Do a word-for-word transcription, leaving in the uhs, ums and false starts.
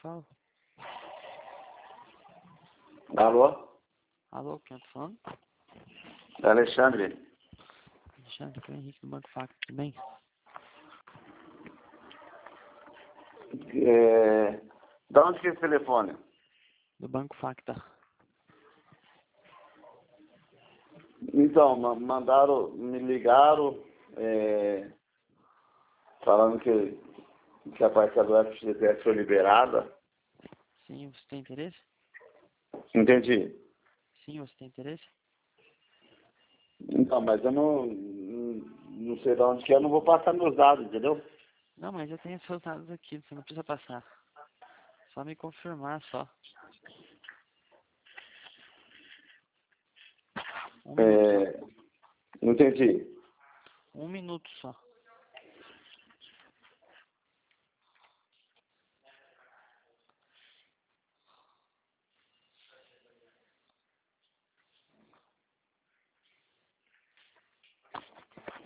fala? Alô? Alô, quem tá falando? É Alexandre. Alexandre, aqui é o Henrique do Banco Facta, tudo bem? É... Da onde que é esse telefone? Do Banco Facta. Então, ma- mandaram, me ligaram, é... falando que, que a parcela do F G T S foi liberada. Sim, você tem interesse? Entendi. Sim, você tem interesse? Então, mas eu não, não sei de onde que é, eu não vou passar meus dados, entendeu? Não, mas eu tenho seus dados aqui, você não precisa passar. Só me confirmar, só. Um minuto só. É... Entendi. Um minuto só.